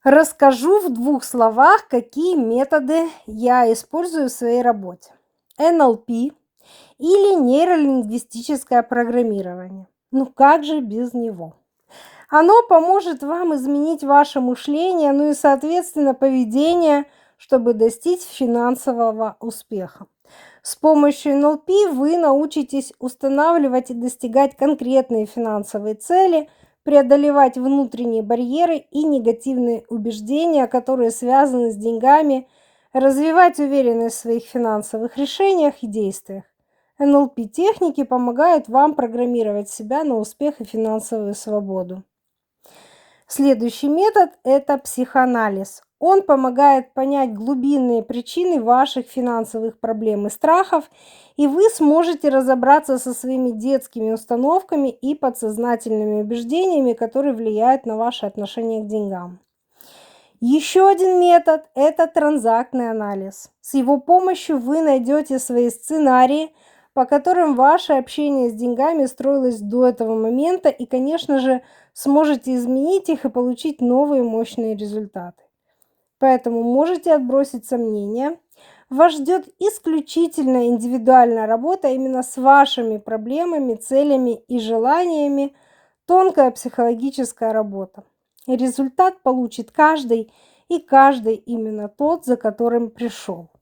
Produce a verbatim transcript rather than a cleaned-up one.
Расскажу в двух словах, какие методы я использую в своей работе. эн эл пи или нейролингвистическое программирование. Ну как же без него? Оно поможет вам изменить ваше мышление, ну и, соответственно, поведение, чтобы достичь финансового успеха. С помощью эн эл пи вы научитесь устанавливать и достигать конкретные финансовые цели, преодолевать внутренние барьеры и негативные убеждения, которые связаны с деньгами, развивать уверенность в своих финансовых решениях и действиях. эн эл пи-техники помогают вам программировать себя на успех и финансовую свободу. Следующий метод – это психоанализ. Он помогает понять глубинные причины ваших финансовых проблем и страхов, и вы сможете разобраться со своими детскими установками и подсознательными убеждениями, которые влияют на ваше отношение к деньгам. Еще один метод – это транзактный анализ. С его помощью вы найдете свои сценарии, по которым ваше общение с деньгами строилось до этого момента, и, конечно же, сможете изменить их и получить новые мощные результаты. Поэтому можете отбросить сомнения. Вас ждет исключительно индивидуальная работа именно с вашими проблемами, целями и желаниями, тонкая психологическая работа. И результат получит каждый, и каждый именно тот, за которым пришел.